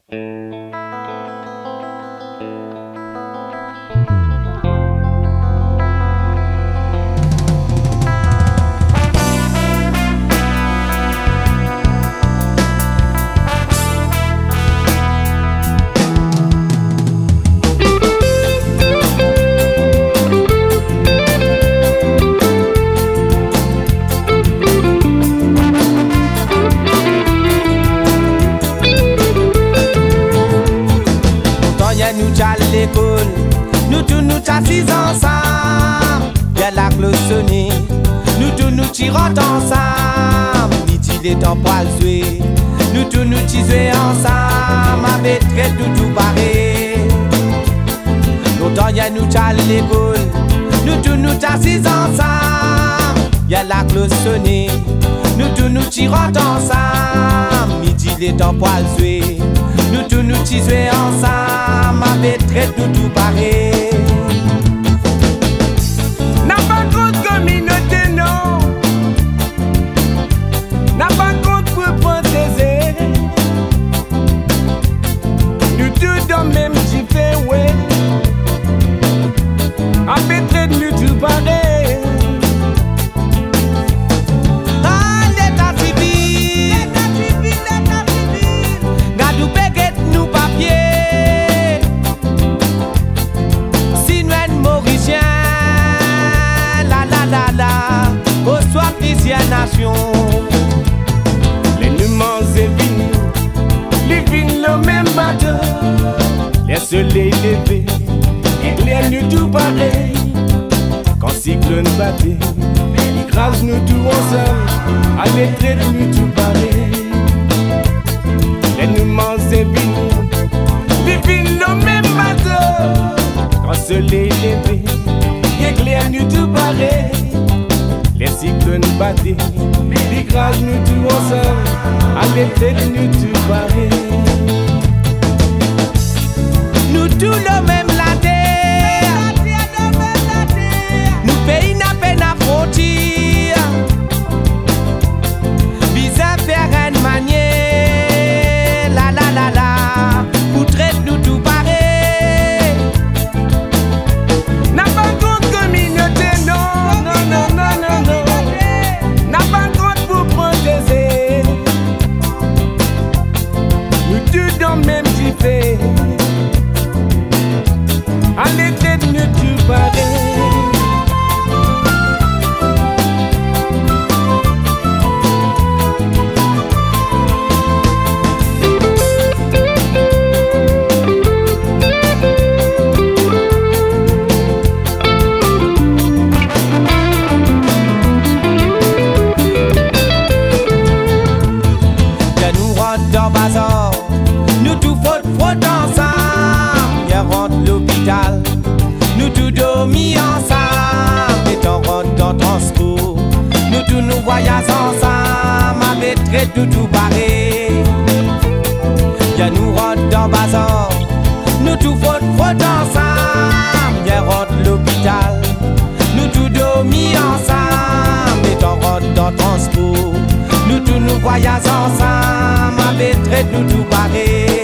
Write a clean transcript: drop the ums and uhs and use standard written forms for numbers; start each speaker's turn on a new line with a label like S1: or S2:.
S1: Nous tous nous assis ensemble, y'a la cloche sonnée. Nous tous nous tirons ensemble, midi les temps poil jouer. Nous tous nous tisons ensemble, avec très tout pareil. Longtemps y'a nous à l'école, nous tous nous assis ensemble, y'a la cloche sonnée. Nous tous nous tirons ensemble, midi les temps poil jouer. Nous tous nous tisons ensemble, avec très tout pareil.
S2: N'a pas compte communauté, non. N'a pas compte pour protéger. Nous tous dans le même jiffé, ouais. Avec très nous tout pareil.
S1: Ah, l'état civil, gadou béguette nous papier. Si nous sommes mauriciens, au soir d'ici à nation.
S2: Les numéros les vignes le même bateau. Les soleils levés, éclairent nous tout pareil. Quand cyclone battait, il crase nous tout ensemble. Avec traite nous tout pareil. Les numéros les vignes le même bateau. Quand soleil levé, éclairent nous tout pareil. Les cyclones battaient, les grâces nous tout ensemble, avec tête nous tout pareil.
S1: Nous tous le même la terre, nous pays n'a peine à frontière. Visa faire une manière, pour traiter nous tout pareil.
S2: N'a pas compte communauté, non, non, non, non, non, non. N'a pas compte pour protéger. Nous tous dans le même jiffé. Allez, tête nous tout pareil.
S1: Dans bazar, nous tous frottent ensemble. Y'a rentre l'hôpital, nous tous dormis ensemble. Et on rentre dans transport, nous tous nous voyages ensemble. Avec très tout pareil. Y'a nous rentre dans bazar, nous tous frottent ensemble. Y'a rentre l'hôpital, nous tous dormis ensemble. Et on rentre dans transport, nous tous nous voyages ensemble. Avec très tout pareil.